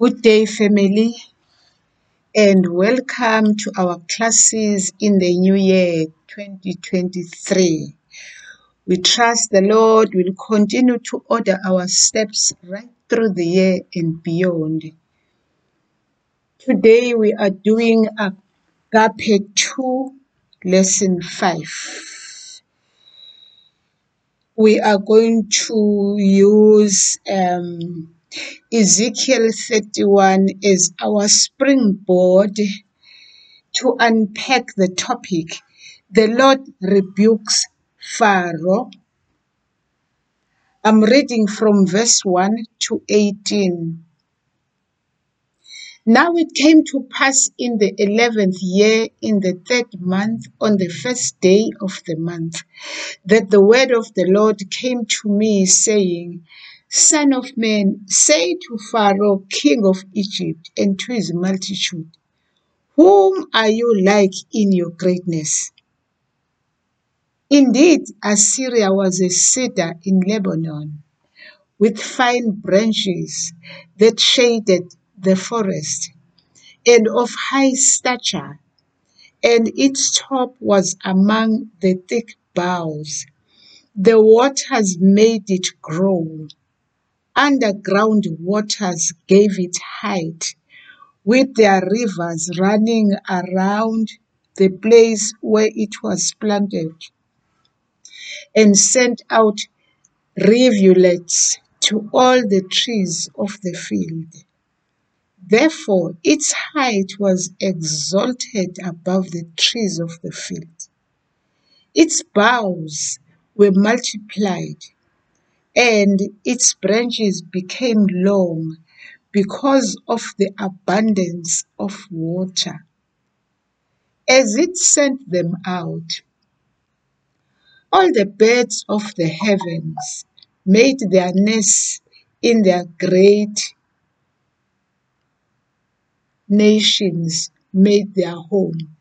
Good day, family, and welcome to our classes in the new year 2023. We trust the Lord will continue to order our steps right through the year and beyond. Today we are doing Agape 2, Lesson 5. We are going to use Ezekiel 31 as our springboard to unpack the topic. The Lord rebukes Pharaoh. I'm reading from verse 1 to 18. Now it came to pass in the 11th year, in the 3rd month, on the first day of the month, that the word of the Lord came to me, saying, Son of man, say to Pharaoh, king of Egypt, and to his multitude, whom are you like in your greatness? Indeed, Assyria was a cedar in Lebanon, with fine branches that shaded the forest, and of high stature, and its top was among the thick boughs. The waters made it grow. Underground waters gave it height, with their rivers running around the place where it was planted, and sent out rivulets to all the trees of the field. Therefore its height was exalted above the trees of the field. Its boughs were multiplied, and its branches became long because of the abundance of water. As it sent them out, all the birds of the heavens made their nests in their great nations, made their home.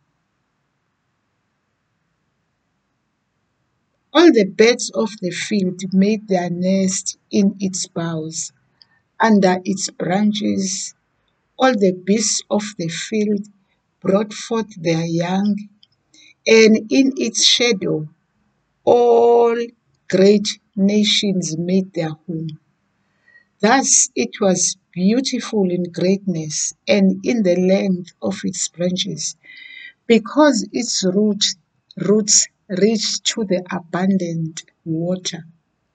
All the birds of the field made their nest in its boughs, under its branches. All the beasts of the field brought forth their young, and in its shadow all great nations made their home. Thus it was beautiful in greatness and in the length of its branches, because its roots reached to the abundant water.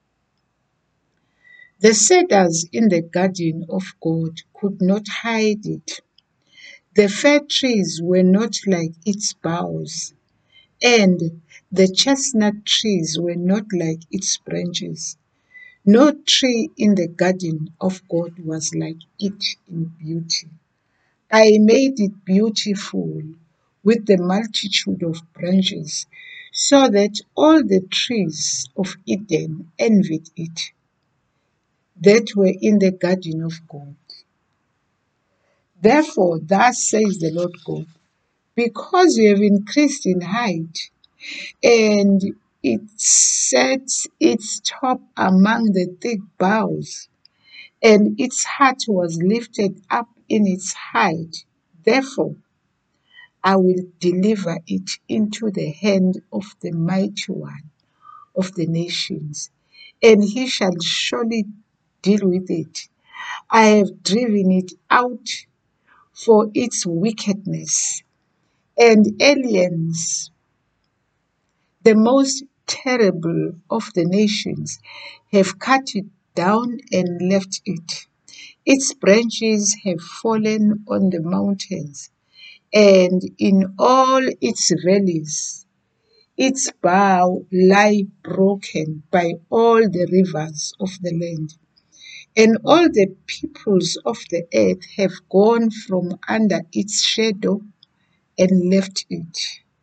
The cedars in the garden of God could not hide it. The fir trees were not like its boughs, and the chestnut trees were not like its branches. No tree in the garden of God was like it in beauty. I made it beautiful with the multitude of branches, so that all the trees of Eden envied it, that were in the garden of God. Therefore, thus says the Lord God, because you have increased in height, and it sets its top among the thick boughs, and its heart was lifted up in its height. Therefore, I will deliver it into the hand of the mighty one of the nations, and he shall surely deal with it. I have driven it out for its wickedness, and aliens, the most terrible of the nations, have cut it down and left it. Its branches have fallen on the mountains, and in all its valleys. Its bough lie broken by all the rivers of the land, and all the peoples of the earth have gone from under its shadow and left it.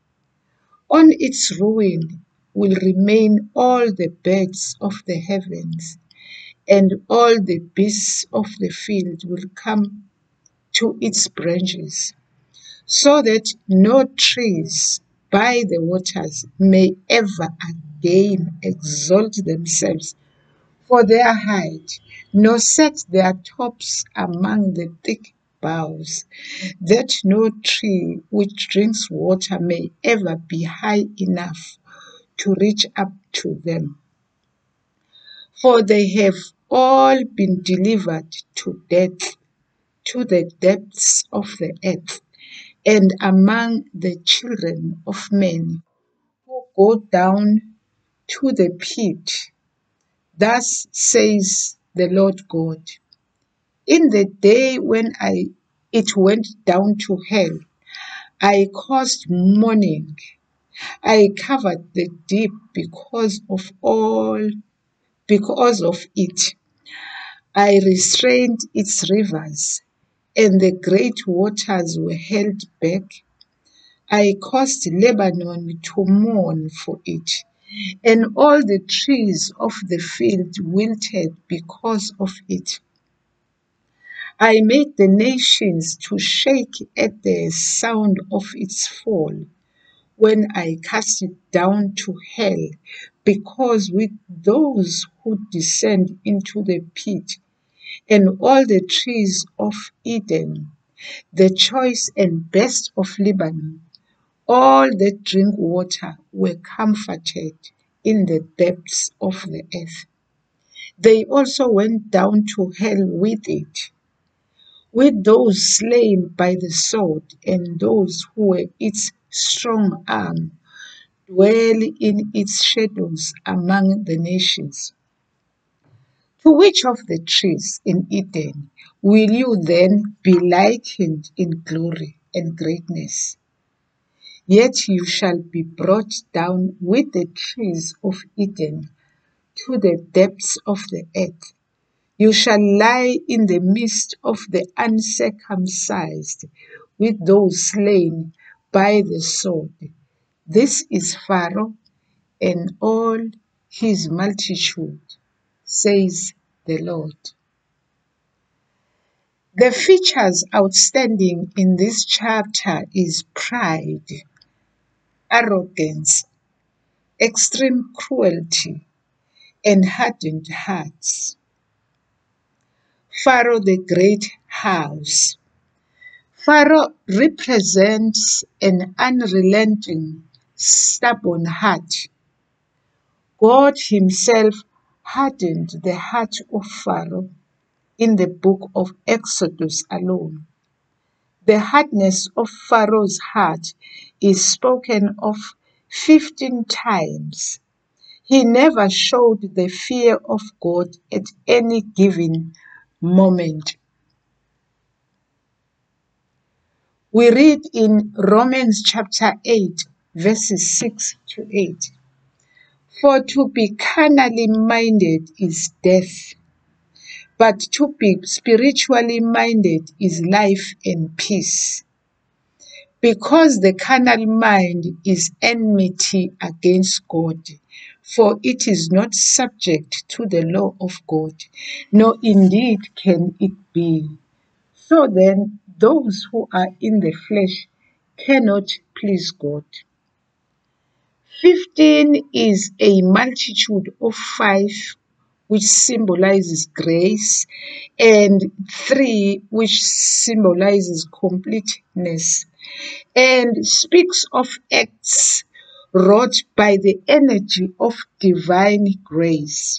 On its ruin will remain all the birds of the heavens, and all the beasts of the field will come to its branches, so that no trees by the waters may ever again exalt themselves, for their height, nor set their tops among the thick boughs, that no tree which drinks water may ever be high enough to reach up to them. For they have all been delivered to death, to the depths of the earth, and among the children of men who go down to the pit. Thus says the Lord God, in the day when it went down to hell, I caused mourning. I covered the deep because of it. I restrained its rivers, and the great waters were held back. I caused Lebanon to mourn for it, and all the trees of the field wilted because of it. I made the nations to shake at the sound of its fall, when I cast it down to hell, because with those who descend into the pit, and all the trees of Eden, the choice and best of Lebanon, all that drink water, were comforted in the depths of the earth. They also went down to hell with it, with those slain by the sword, and those who were its strong arm, dwell in its shadows among the nations. To which of the trees in Eden will you then be likened in glory and greatness? Yet you shall be brought down with the trees of Eden to the depths of the earth. You shall lie in the midst of the uncircumcised, with those slain by the sword. This is Pharaoh and all his multitude, says the Lord. The features outstanding in this chapter is pride, arrogance, extreme cruelty, and hardened hearts. Pharaoh the Great House. Pharaoh represents an unrelenting, stubborn heart. God himself hardened the heart of Pharaoh in the book of Exodus alone. The hardness of Pharaoh's heart is spoken of 15 times. He never showed the fear of God at any given moment. We read in Romans chapter 8, verses 6 to 8. For to be carnally minded is death, but to be spiritually minded is life and peace. Because the carnal mind is enmity against God, for it is not subject to the law of God, nor indeed can it be. So then, those who are in the flesh cannot please God. 15 is a multitude of 5, which symbolizes grace, and 3, which symbolizes completeness, and speaks of acts wrought by the energy of divine grace.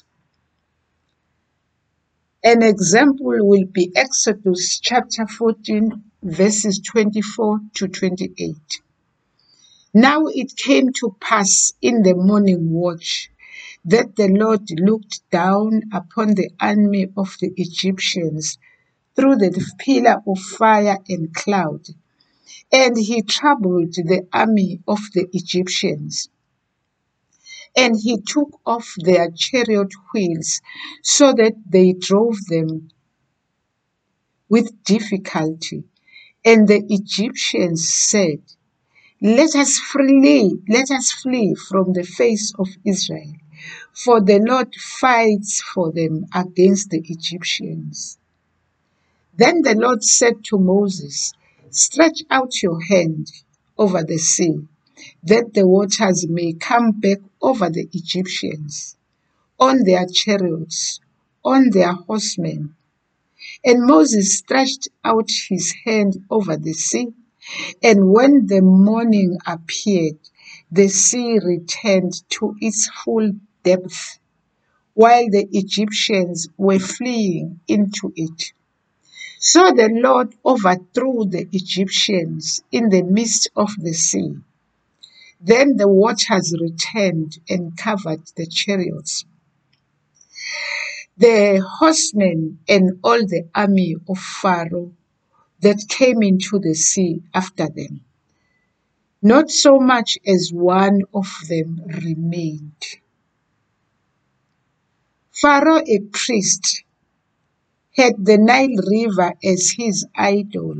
An example will be Exodus chapter 14, verses 24 to 28. Now it came to pass in the morning watch that the Lord looked down upon the army of the Egyptians through the pillar of fire and cloud, and he troubled the army of the Egyptians. And he took off their chariot wheels so that they drove them with difficulty. And the Egyptians said, let us flee from the face of Israel, for the Lord fights for them against the Egyptians. Then the Lord said to Moses, stretch out your hand over the sea, that the waters may come back over the Egyptians on their chariots on their horsemen. And Moses stretched out his hand over the sea, and when the morning appeared, the sea returned to its full depth, while the Egyptians were fleeing into it. So the Lord overthrew the Egyptians in the midst of the sea. Then the waters returned and covered the chariots, the horsemen, and all the army of Pharaoh that came into the sea after them. Not so much as one of them remained. Pharaoh, a priest, had the Nile River as his idol.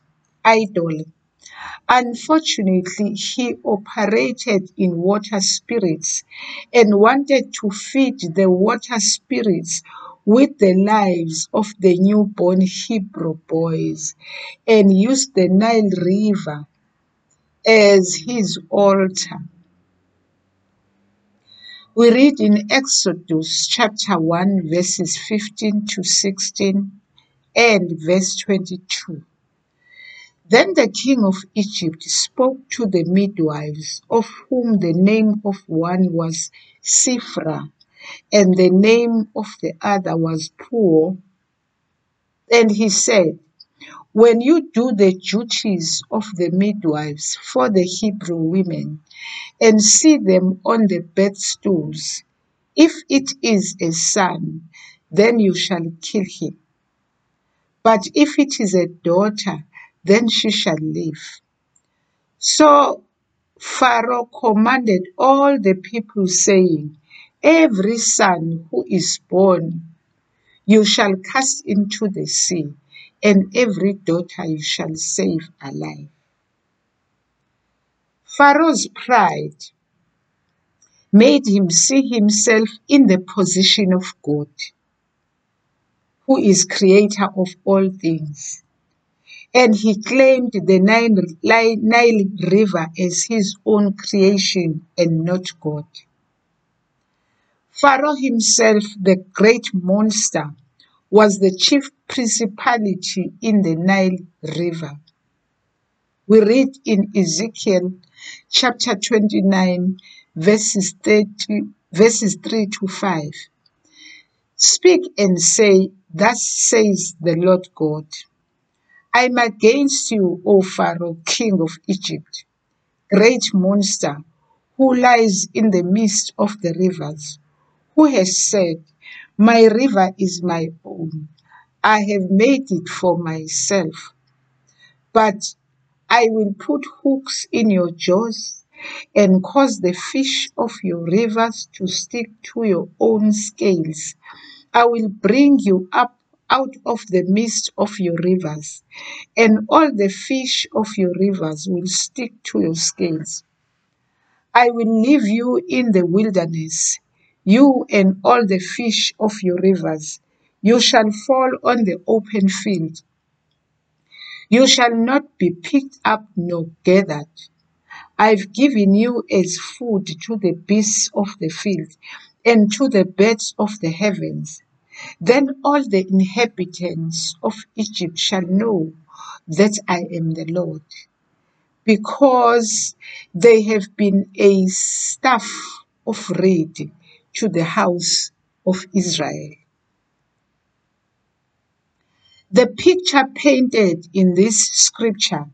Unfortunately, he operated in water spirits and wanted to feed the water spirits with the lives of the newborn Hebrew boys and used the Nile River as his altar. We read in Exodus chapter 1 verses 15 to 16 and verse 22. Then the king of Egypt spoke to the midwives, of whom the name of one was Shiphrah, and the name of the other was Puah. And he said, when you do the duties of the midwives for the Hebrew women, and see them on the bed stools, if it is a son, then you shall kill him. But if it is a daughter, then she shall live. So Pharaoh commanded all the people, saying, every son who is born you shall cast into the sea, and every daughter you shall save alive. Pharaoh's pride made him see himself in the position of God, who is creator of all things. And he claimed the Nile River as his own creation and not God. Pharaoh himself, the great monster, was the chief principality in the Nile River. We read in Ezekiel chapter 29, verses 3 to 5. Speak and say, thus says the Lord God, I am against you, O Pharaoh, king of Egypt, great monster, who lies in the midst of the rivers, who has said, my river is my own, I have made it for myself. But I will put hooks in your jaws and cause the fish of your rivers to stick to your own scales. I will bring you up out of the midst of your rivers, and all the fish of your rivers will stick to your scales. I will leave you in the wilderness, you and all the fish of your rivers. You shall fall on the open field. You shall not be picked up nor gathered. I've given you as food to the beasts of the field and to the birds of the heavens. Then all the inhabitants of Egypt shall know that I am the Lord, because they have been a staff of reed to the house of Israel. The picture painted in this scripture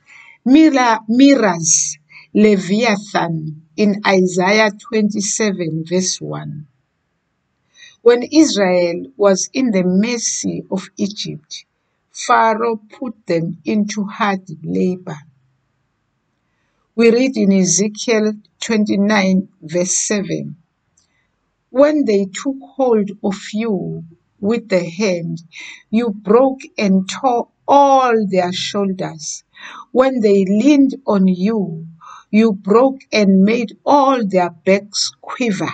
mirrors Leviathan in Isaiah 27 verse 1. When Israel was in the mercy of Egypt, Pharaoh put them into hard labor. We read in Ezekiel 29 verse 7, when they took hold of you with the hand, you broke and tore all their shoulders. When they leaned on you, you broke and made all their backs quiver.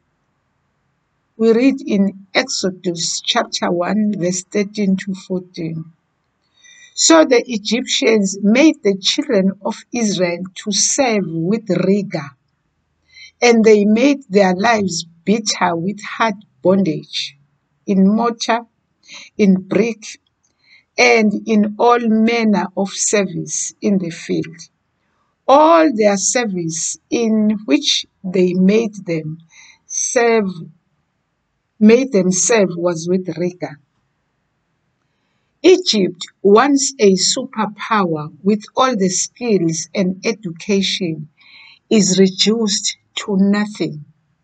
We read in Exodus chapter 1 verse 13 to 14. So the Egyptians made the children of Israel to serve with rigor, and they made their lives bitter with hard bondage. in mortar, in brick, and in all manner of service in the field. All their service in which they made them serve was with rigor. Egypt, once a superpower with all the skills and education, is reduced to nothing.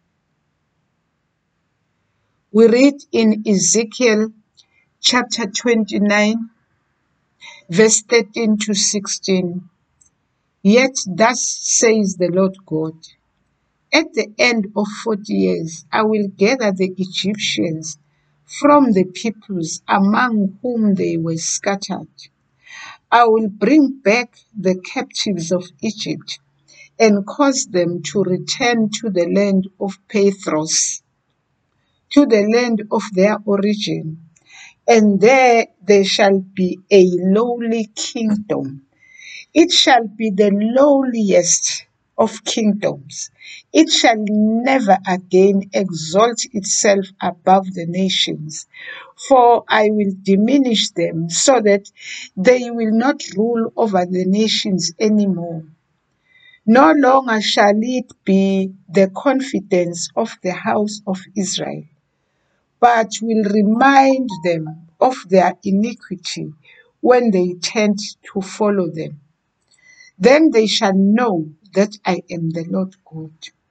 We read in Ezekiel chapter 29, verse 13 to 16, "Yet thus says the Lord God, at the end of 40 years, I will gather the Egyptians from the peoples among whom they were scattered. I will bring back the captives of Egypt and cause them to return to the land of Pathros, to the land of their origin, and there shall be a lowly kingdom. It shall be the lowliest of kingdoms. It shall never again exalt itself above the nations, for I will diminish them so that they will not rule over the nations anymore. No longer shall it be the confidence of the house of Israel, but will remind them of their iniquity when they tend to follow them. Then they shall know that I am the Lord God."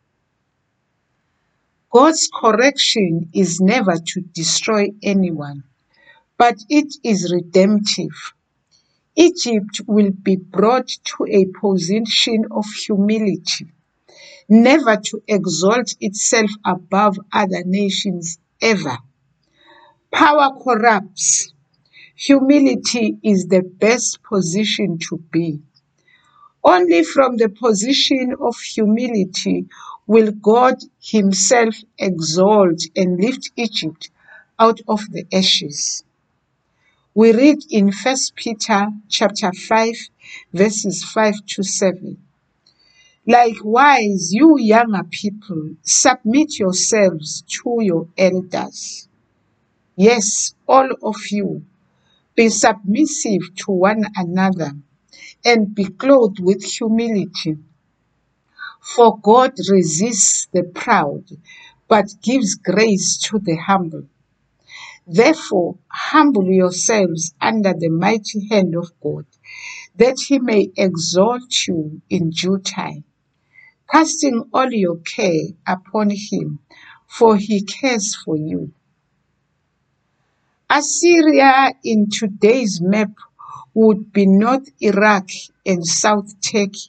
God's correction is never to destroy anyone, but it is redemptive. Egypt will be brought to a position of humility, never to exalt itself above other nations ever. Power corrupts. Humility is the best position to be. Only from the position of humility will God himself exalt and lift Egypt out of the ashes. We read in 1 Peter chapter 5, verses 5 to 7. "Likewise, you younger people, submit yourselves to your elders. Yes, all of you, be submissive to one another and be clothed with humility. For God resists the proud, but gives grace to the humble. Therefore, humble yourselves under the mighty hand of God, that he may exalt you in due time, casting all your care upon him, for he cares for you." Assyria in today's map would be North Iraq and South Turkey.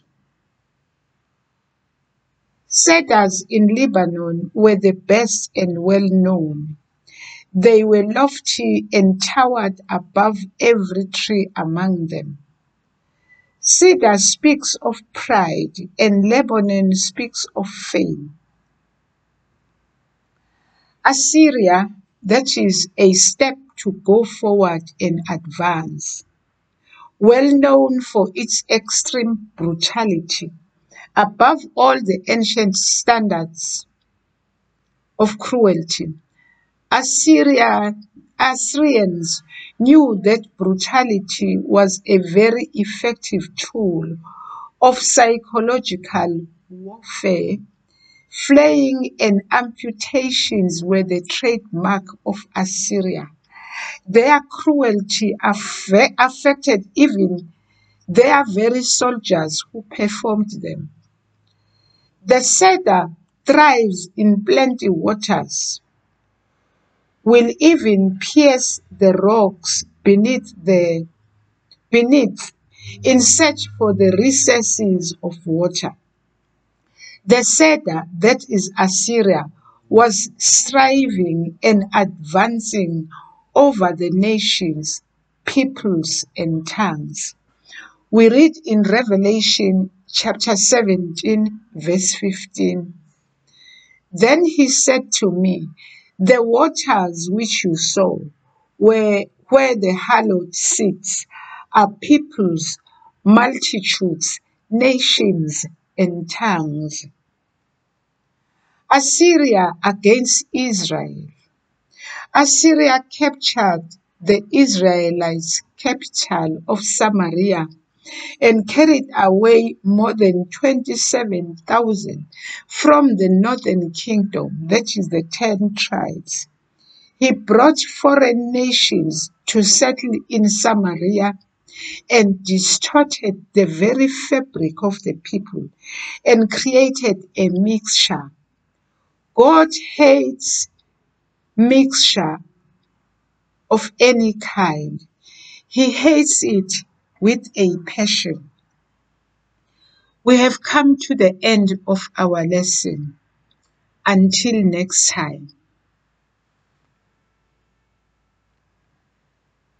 Cedars in Lebanon were the best and well known. They were lofty and towered above every tree among them. Cedar speaks of pride, and Lebanon speaks of fame. Assyria, that is a step to go forward and advance. Well known for its extreme brutality, above all the ancient standards of cruelty, Assyrians knew that brutality was a very effective tool of psychological warfare. Flaying and amputations were the trademark of Assyria. Their cruelty affected even their very soldiers who performed them. The cedar thrives in plenty waters, will even pierce the rocks beneath in search for the recesses of water. The cedar, that is Assyria, was striving and advancing over the nations, peoples, and tongues. We read in Revelation chapter 17, verse 15. "Then he said to me, the waters which you saw, where the harlot sits, are peoples, multitudes, nations, and tongues." Assyria against Israel. Assyria captured the Israelites' capital of Samaria and carried away more than 27,000 from the northern kingdom, that is the 10 tribes. He brought foreign nations to settle in Samaria and distorted the very fabric of the people and created a mixture. God hates mixture of any kind. He hates it with a passion. We have come to the end of our lesson. Until next time.